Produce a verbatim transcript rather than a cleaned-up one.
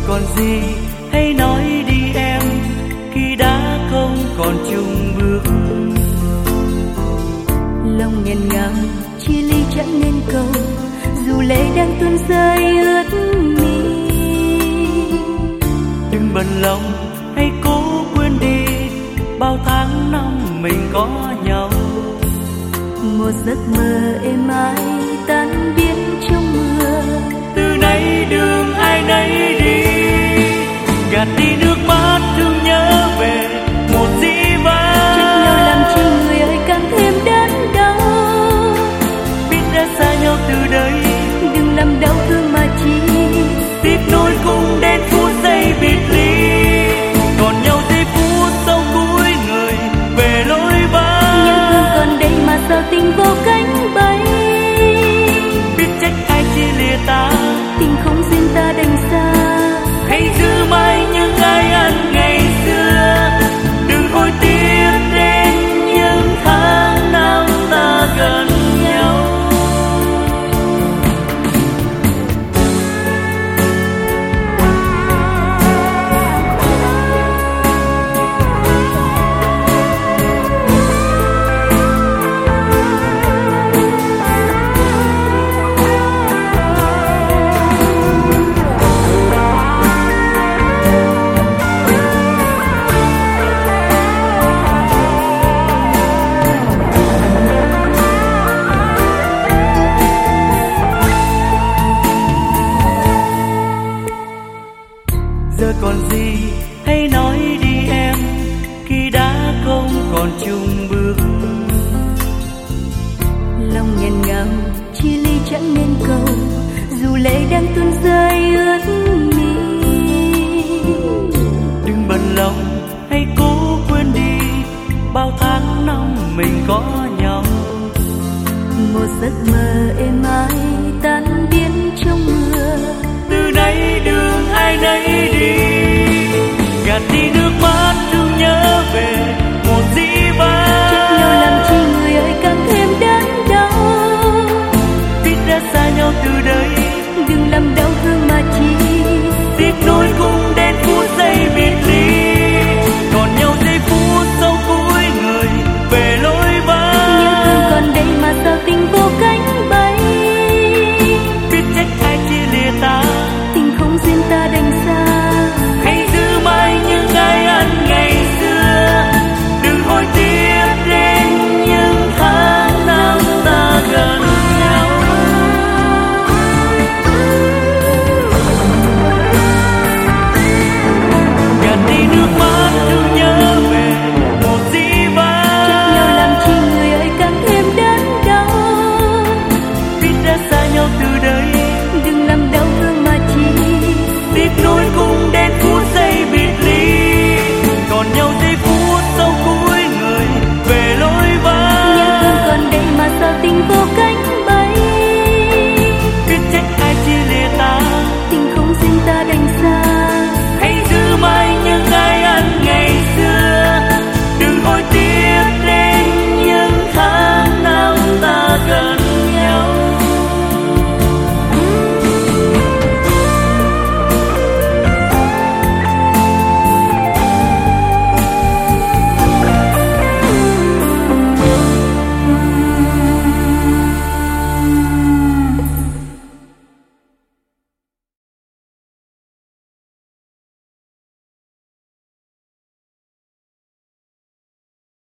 còn gì hãy nói đi em, khi đã không còn chung bước. Lòng nghẹn ngào chia ly chẳng nên cầu, dù lệ đang tuôn rơi ướt mi. Đừng bận lòng hãy cố quên đi bao tháng năm mình có nhau. Một giấc mơ êm ái tan biến trong mưa. Từ nay đường ai nấy đi, gạt đi nước mắt thương nhớ về một dĩ vãng. Trách nhau làm chi người ơi càng thêm đớn đau. Biết đã xa nhau từ đây, đừng làm đau thương mà chi. tiếp nối cùng đến phút giây biệt ly, còn nhau giây phút sau cuối người về lối vắng. Nhưng thương còn đây mà sao tình vô cánh bay. Biết trách ai chia lìa ta, tình không duyên ta đành xa. hãy giữ mãi những ai ăn ngày xưa, đừng hối tiếc đến những tháng năm ta gần nhau. Giờ còn gì hãy nói đi em, khi đã không còn chung bước. Lòng nghẹn ngào chia ly chẳng nên cầu, dù lệ đang tuôn rơi ướt mi. Đừng bận lòng hãy cố quên đi bao tháng năm mình có nhau. Một giấc mơ êm ái tan biến trong mưa. Từ nay đường ai nấy đi, gạt đi nước mắt thương nhớ về